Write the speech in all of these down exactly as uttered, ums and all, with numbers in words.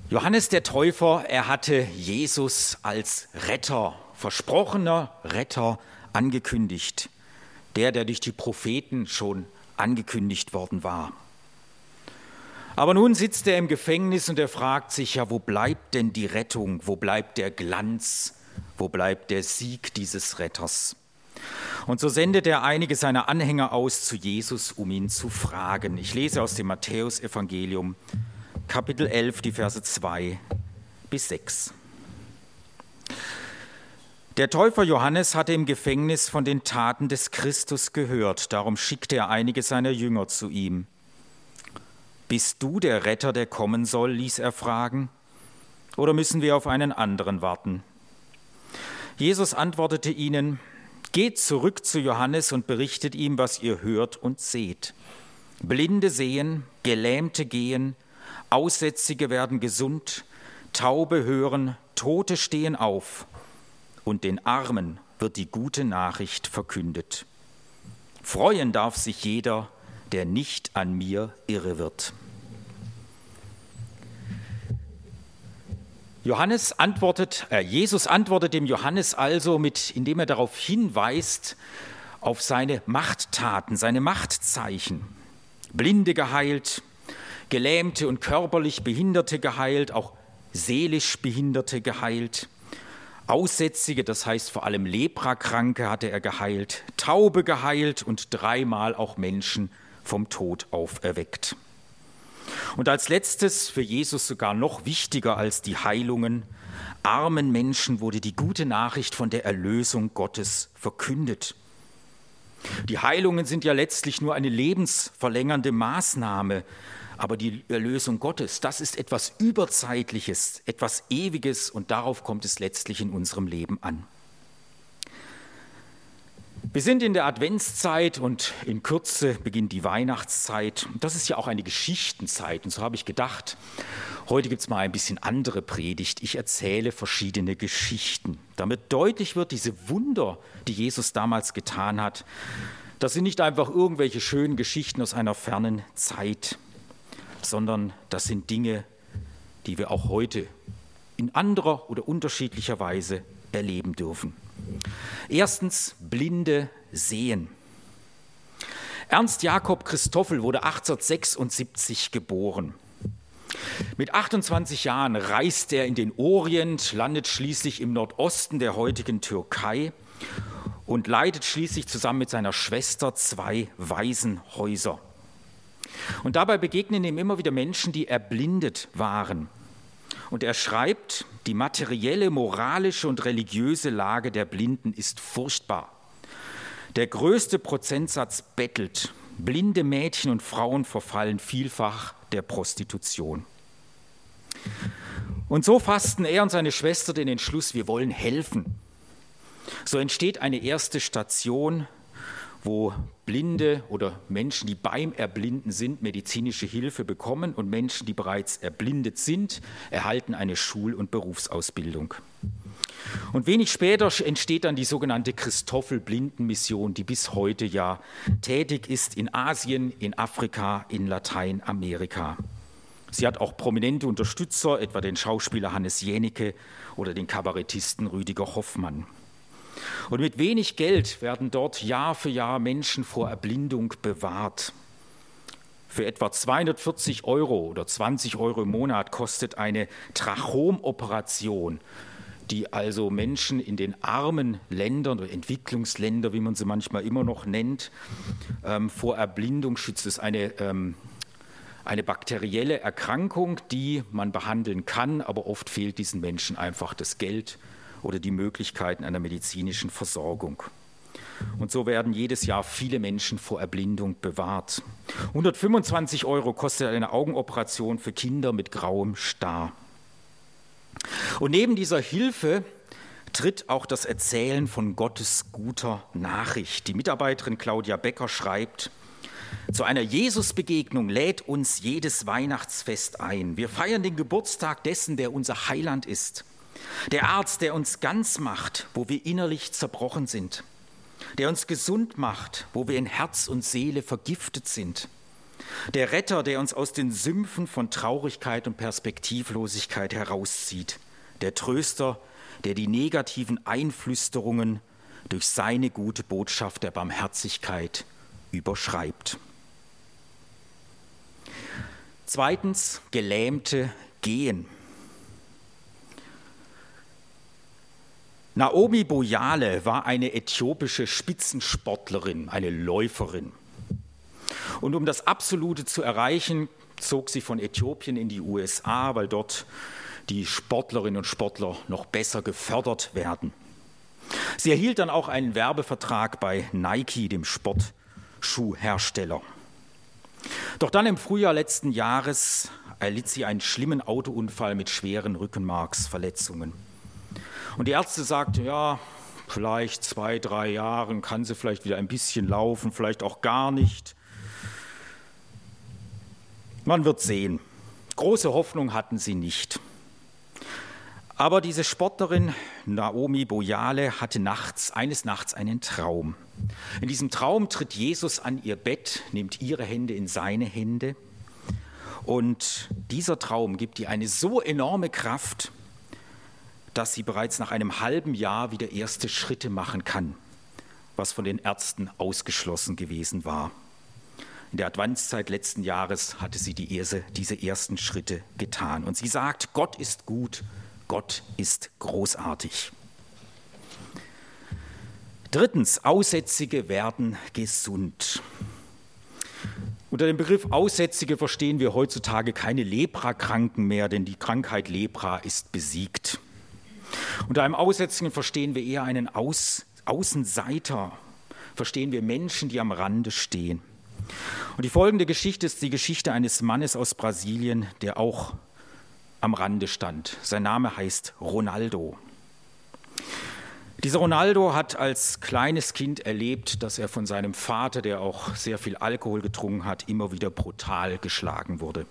Johannes der Täufer, er hatte Jesus als Retter, versprochener Retter, angekündigt. Der, der durch die Propheten schon angekündigt worden war. Aber nun sitzt er im Gefängnis und er fragt sich, ja, wo bleibt denn die Rettung? Wo bleibt der Glanz? Wo bleibt der Sieg dieses Retters? Und so sendet er einige seiner Anhänger aus zu Jesus, um ihn zu fragen. Ich lese aus dem Matthäusevangelium, Kapitel elf, die Verse zwei bis sechs. Der Täufer Johannes hatte im Gefängnis von den Taten des Christus gehört. Darum schickte er einige seiner Jünger zu ihm. Bist du der Retter, der kommen soll, ließ er fragen, oder müssen wir auf einen anderen warten? Jesus antwortete ihnen, geht zurück zu Johannes und berichtet ihm, was ihr hört und seht. Blinde sehen, Gelähmte gehen, Aussätzige werden gesund, Taube hören, Tote stehen auf und den Armen wird die gute Nachricht verkündet. Freuen darf sich jeder, der nicht an mir irre wird. Johannes antwortet, äh, Jesus antwortet dem Johannes also, mit, indem er darauf hinweist, auf seine Machttaten, seine Machtzeichen. Blinde geheilt, Gelähmte und körperlich Behinderte geheilt, auch seelisch Behinderte geheilt. Aussätzige, das heißt vor allem Leprakranke, hatte er geheilt, Taube geheilt und dreimal auch Menschen vom Tod auferweckt. Und als letztes, für Jesus sogar noch wichtiger als die Heilungen, armen Menschen wurde die gute Nachricht von der Erlösung Gottes verkündet. Die Heilungen sind ja letztlich nur eine lebensverlängernde Maßnahme, aber die Erlösung Gottes, das ist etwas Überzeitliches, etwas Ewiges und darauf kommt es letztlich in unserem Leben an. Wir sind in der Adventszeit und in Kürze beginnt die Weihnachtszeit. Das ist ja auch eine Geschichtenzeit und so habe ich gedacht, heute gibt es mal ein bisschen andere Predigt. Ich erzähle verschiedene Geschichten, damit deutlich wird, diese Wunder, die Jesus damals getan hat, das sind nicht einfach irgendwelche schönen Geschichten aus einer fernen Zeit, sondern das sind Dinge, die wir auch heute in anderer oder unterschiedlicher Weise erleben dürfen. Erstens, Blinde sehen. Ernst Jakob Christoffel wurde achtzehnhundertsechsundsiebzig geboren. Mit achtundzwanzig Jahren reist er in den Orient, landet schließlich im Nordosten der heutigen Türkei und leitet schließlich zusammen mit seiner Schwester zwei Waisenhäuser. Und dabei begegnen ihm immer wieder Menschen, die erblindet waren. Und er schreibt, die materielle, moralische und religiöse Lage der Blinden ist furchtbar. Der größte Prozentsatz bettelt. Blinde Mädchen und Frauen verfallen vielfach der Prostitution. Und so fassten er und seine Schwester den Entschluss, wir wollen helfen. So entsteht eine erste Station, wo Blinde oder Menschen, die beim Erblinden sind, medizinische Hilfe bekommen und Menschen, die bereits erblindet sind, erhalten eine Schul- und Berufsausbildung. Und wenig später entsteht dann die sogenannte Christoffel-Blinden-Mission, die bis heute ja tätig ist in Asien, in Afrika, in Lateinamerika. Sie hat auch prominente Unterstützer, etwa den Schauspieler Hannes Jänicke oder den Kabarettisten Rüdiger Hoffmann. Und mit wenig Geld werden dort Jahr für Jahr Menschen vor Erblindung bewahrt. Für etwa zweihundertvierzig Euro oder zwanzig Euro im Monat kostet eine Trachomoperation, die also Menschen in den armen Ländern oder Entwicklungsländern, wie man sie manchmal immer noch nennt, ähm, vor Erblindung schützt. Es ist eine, ähm, eine bakterielle Erkrankung, die man behandeln kann, aber oft fehlt diesen Menschen einfach das Geld oder die Möglichkeiten einer medizinischen Versorgung. Und so werden jedes Jahr viele Menschen vor Erblindung bewahrt. hundertfünfundzwanzig Euro kostet eine Augenoperation für Kinder mit grauem Star. Und neben dieser Hilfe tritt auch das Erzählen von Gottes guter Nachricht. Die Mitarbeiterin Claudia Becker schreibt, zu einer Jesusbegegnung lädt uns jedes Weihnachtsfest ein. Wir feiern den Geburtstag dessen, der unser Heiland ist. Der Arzt, der uns ganz macht, wo wir innerlich zerbrochen sind. Der uns gesund macht, wo wir in Herz und Seele vergiftet sind. Der Retter, der uns aus den Sümpfen von Traurigkeit und Perspektivlosigkeit herauszieht. Der Tröster, der die negativen Einflüsterungen durch seine gute Botschaft der Barmherzigkeit überschreibt. Zweitens, Gelähmte gehen. Naomi Bojale war eine äthiopische Spitzensportlerin, eine Läuferin. Und um das Absolute zu erreichen, zog sie von Äthiopien in die U S A, weil dort die Sportlerinnen und Sportler noch besser gefördert werden. Sie erhielt dann auch einen Werbevertrag bei Nike, dem Sportschuhhersteller. Doch dann im Frühjahr letzten Jahres erlitt sie einen schlimmen Autounfall mit schweren Rückenmarksverletzungen. Und die Ärzte sagten, ja, vielleicht zwei, drei Jahren kann sie vielleicht wieder ein bisschen laufen, vielleicht auch gar nicht. Man wird sehen. Große Hoffnung hatten sie nicht. Aber diese Sportlerin Naomi Bojale hatte nachts, eines Nachts einen Traum. In diesem Traum tritt Jesus an ihr Bett, nimmt ihre Hände in seine Hände. Und dieser Traum gibt ihr eine so enorme Kraft, dass sie bereits nach einem halben Jahr wieder erste Schritte machen kann, was von den Ärzten ausgeschlossen gewesen war. In der Adventszeit letzten Jahres hatte sie die erste, diese ersten Schritte getan. Und sie sagt, Gott ist gut, Gott ist großartig. Drittens, Aussätzige werden gesund. Unter dem Begriff Aussätzige verstehen wir heutzutage keine Leprakranken mehr, denn die Krankheit Lepra ist besiegt. Unter einem Aussätzigen verstehen wir eher einen Aus, Außenseiter, verstehen wir Menschen, die am Rande stehen. Und die folgende Geschichte ist die Geschichte eines Mannes aus Brasilien, der auch am Rande stand. Sein Name heißt Ronaldo. Dieser Ronaldo hat als kleines Kind erlebt, dass er von seinem Vater, der auch sehr viel Alkohol getrunken hat, immer wieder brutal geschlagen wurde.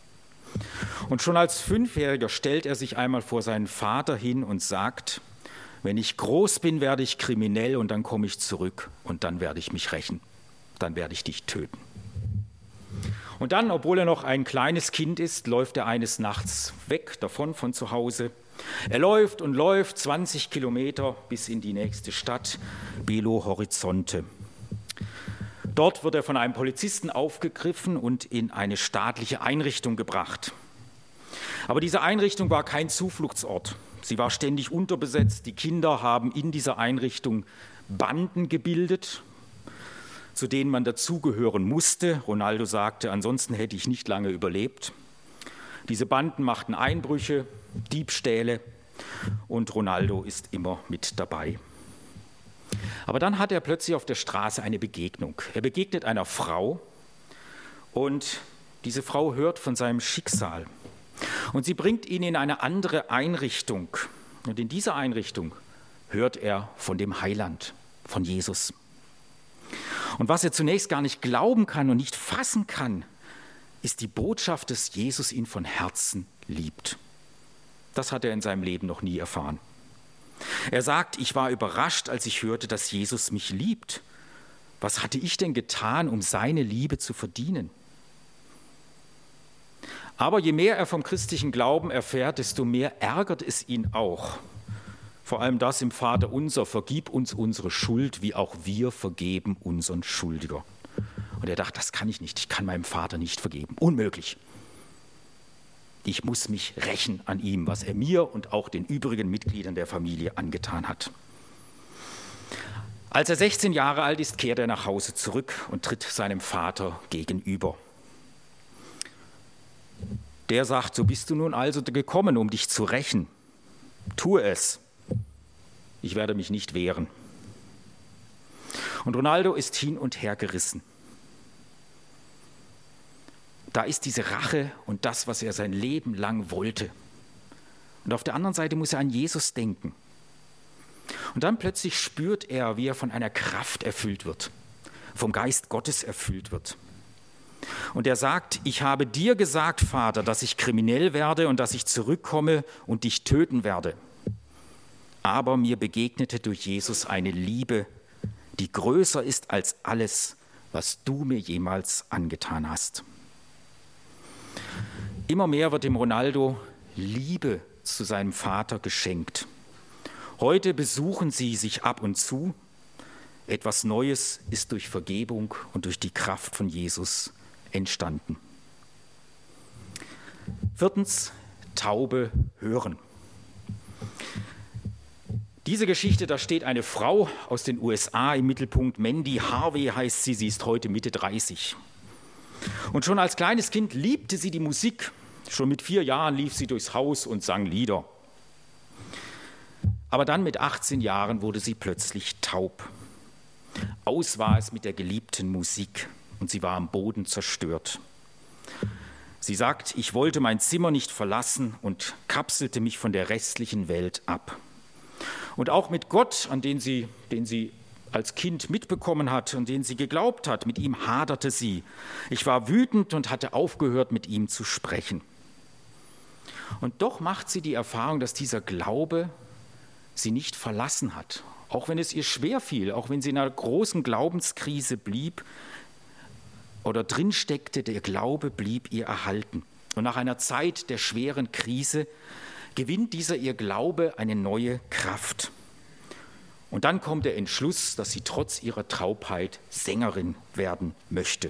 Und schon als Fünfjähriger stellt er sich einmal vor seinen Vater hin und sagt, wenn ich groß bin, werde ich kriminell und dann komme ich zurück und dann werde ich mich rächen. Dann werde ich dich töten. Und dann, obwohl er noch ein kleines Kind ist, läuft er eines Nachts weg, davon von zu Hause. Er läuft und läuft zwanzig Kilometer bis in die nächste Stadt, Belo Horizonte. Dort wird er von einem Polizisten aufgegriffen und in eine staatliche Einrichtung gebracht. Aber diese Einrichtung war kein Zufluchtsort. Sie war ständig unterbesetzt. Die Kinder haben in dieser Einrichtung Banden gebildet, zu denen man dazugehören musste. Ronaldo sagte, ansonsten hätte ich nicht lange überlebt. Diese Banden machten Einbrüche, Diebstähle und Ronaldo ist immer mit dabei. Aber dann hat er plötzlich auf der Straße eine Begegnung. Er begegnet einer Frau und diese Frau hört von seinem Schicksal. Und sie bringt ihn in eine andere Einrichtung. Und in dieser Einrichtung hört er von dem Heiland, von Jesus. Und was er zunächst gar nicht glauben kann und nicht fassen kann, ist die Botschaft, dass Jesus ihn von Herzen liebt. Das hat er in seinem Leben noch nie erfahren. Er sagt, ich war überrascht, als ich hörte, dass Jesus mich liebt. Was hatte ich denn getan, um seine Liebe zu verdienen? Aber je mehr er vom christlichen Glauben erfährt, desto mehr ärgert es ihn auch. Vor allem das im Vaterunser, vergib uns unsere Schuld, wie auch wir vergeben unseren Schuldiger. Und er dachte, das kann ich nicht, ich kann meinem Vater nicht vergeben, unmöglich. Ich muss mich rächen an ihm, was er mir und auch den übrigen Mitgliedern der Familie angetan hat. Als er sechzehn Jahre alt ist, kehrt er nach Hause zurück und tritt seinem Vater gegenüber. Der sagt, so bist du nun also gekommen, um dich zu rächen. Tu es. Ich werde mich nicht wehren. Und Ronaldo ist hin und her gerissen. Da ist diese Rache und das, was er sein Leben lang wollte. Und auf der anderen Seite muss er an Jesus denken. Und dann plötzlich spürt er, wie er von einer Kraft erfüllt wird, vom Geist Gottes erfüllt wird. Und er sagt, ich habe dir gesagt, Vater, dass ich kriminell werde und dass ich zurückkomme und dich töten werde. Aber mir begegnete durch Jesus eine Liebe, die größer ist als alles, was du mir jemals angetan hast. Immer mehr wird dem Ronaldo Liebe zu seinem Vater geschenkt. Heute besuchen sie sich ab und zu. Etwas Neues ist durch Vergebung und durch die Kraft von Jesus entstanden. Viertens, Taube hören. Diese Geschichte, da steht eine Frau aus den U S A im Mittelpunkt. Mandy Harvey heißt sie, sie ist heute Mitte dreißig. Und schon als kleines Kind liebte sie die Musik. Schon mit vier Jahren lief sie durchs Haus und sang Lieder. Aber dann mit achtzehn Jahren wurde sie plötzlich taub. Aus war es mit der geliebten Musik und sie war am Boden zerstört. Sie sagt, ich wollte mein Zimmer nicht verlassen und kapselte mich von der restlichen Welt ab. Und auch mit Gott, an den sie, den sie als Kind mitbekommen hat und den sie geglaubt hat, mit ihm haderte sie. Ich war wütend und hatte aufgehört, mit ihm zu sprechen. Und doch macht sie die Erfahrung, dass dieser Glaube sie nicht verlassen hat. Auch wenn es ihr schwer fiel, auch wenn sie in einer großen Glaubenskrise blieb oder drin steckte, der Glaube blieb ihr erhalten. Und nach einer Zeit der schweren Krise gewinnt dieser ihr Glaube eine neue Kraft. Und dann kommt der Entschluss, dass sie trotz ihrer Taubheit Sängerin werden möchte.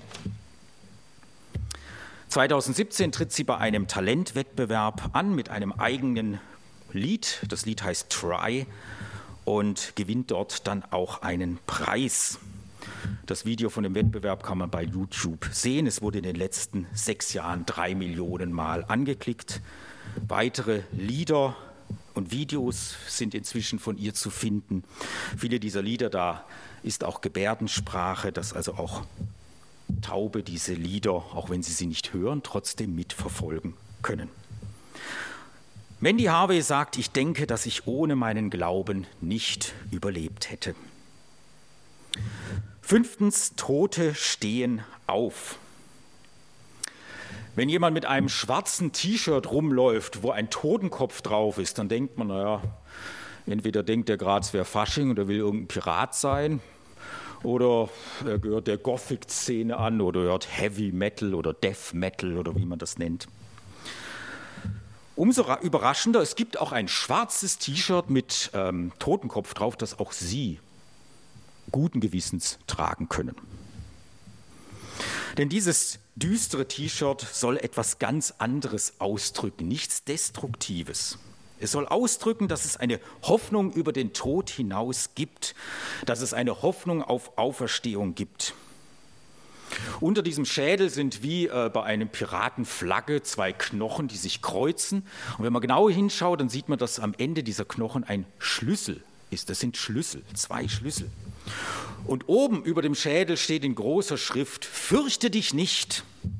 zweitausendsiebzehn tritt sie bei einem Talentwettbewerb an mit einem eigenen Lied. Das Lied heißt Try und gewinnt dort dann auch einen Preis. Das Video von dem Wettbewerb kann man bei YouTube sehen. Es wurde in den letzten sechs Jahren drei Millionen Mal angeklickt. Weitere Lieder und Videos sind inzwischen von ihr zu finden. Viele dieser Lieder, da ist auch Gebärdensprache, dass also auch Taube diese Lieder, auch wenn sie sie nicht hören, trotzdem mitverfolgen können. Mandy Harvey sagt, ich denke, dass ich ohne meinen Glauben nicht überlebt hätte. Fünftens, Tote stehen auf. Wenn jemand mit einem schwarzen T-Shirt rumläuft, wo ein Totenkopf drauf ist, dann denkt man, naja, entweder denkt er gerade, es wäre Fasching oder will irgendein Pirat sein, oder er gehört der Gothic-Szene an oder hört Heavy Metal oder Death Metal oder wie man das nennt. Umso überraschender, es gibt auch ein schwarzes T-Shirt mit ähm, Totenkopf drauf, das auch Sie guten Gewissens tragen können. Denn dieses düstere T-Shirt soll etwas ganz anderes ausdrücken, nichts Destruktives. Es soll ausdrücken, dass es eine Hoffnung über den Tod hinaus gibt, dass es eine Hoffnung auf Auferstehung gibt. Unter diesem Schädel sind wie äh, bei einem Piratenflagge zwei Knochen, die sich kreuzen. Und wenn man genau hinschaut, dann sieht man, dass am Ende dieser Knochen ein Schlüssel ist. Das sind Schlüssel, zwei Schlüssel. Und oben über dem Schädel steht in großer Schrift, fürchte dich nicht.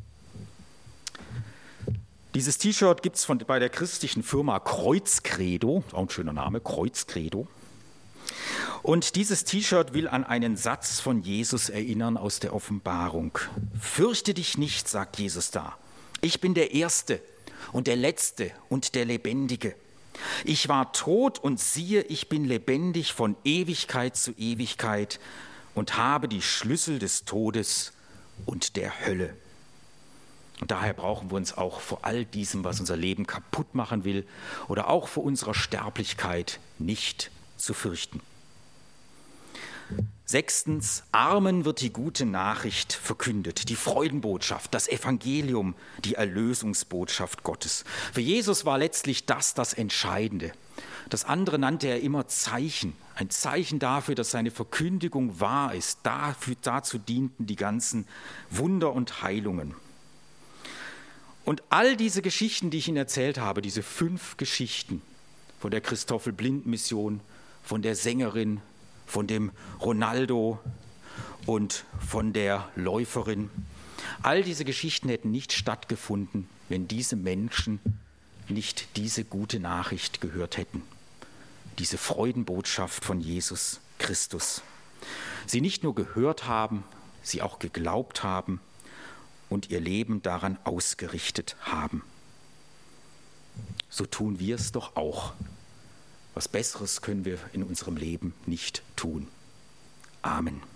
Dieses T-Shirt gibt es bei der christlichen Firma Kreuzcredo, auch ein schöner Name, Kreuzcredo. Und dieses T-Shirt will an einen Satz von Jesus erinnern aus der Offenbarung. Fürchte dich nicht, sagt Jesus da. Ich bin der Erste und der Letzte und der Lebendige. Ich war tot und siehe, ich bin lebendig von Ewigkeit zu Ewigkeit und habe die Schlüssel des Todes und der Hölle. Und daher brauchen wir uns auch vor all diesem, was unser Leben kaputt machen will, oder auch vor unserer Sterblichkeit nicht zu fürchten. Sechstens, Armen wird die gute Nachricht verkündet, die Freudenbotschaft, das Evangelium, die Erlösungsbotschaft Gottes. Für Jesus war letztlich das das Entscheidende. Das andere nannte er immer Zeichen, ein Zeichen dafür, dass seine Verkündigung wahr ist. Dafür, dazu dienten die ganzen Wunder und Heilungen. Und all diese Geschichten, die ich Ihnen erzählt habe, diese fünf Geschichten von der Christoffel-Blind-Mission, von der Sängerin, von dem Ronaldo und von der Läuferin. All diese Geschichten hätten nicht stattgefunden, wenn diese Menschen nicht diese gute Nachricht gehört hätten. Diese Freudenbotschaft von Jesus Christus. Sie nicht nur gehört haben, sie auch geglaubt haben und ihr Leben daran ausgerichtet haben. So tun wir es doch auch. Was Besseres können wir in unserem Leben nicht tun. Amen.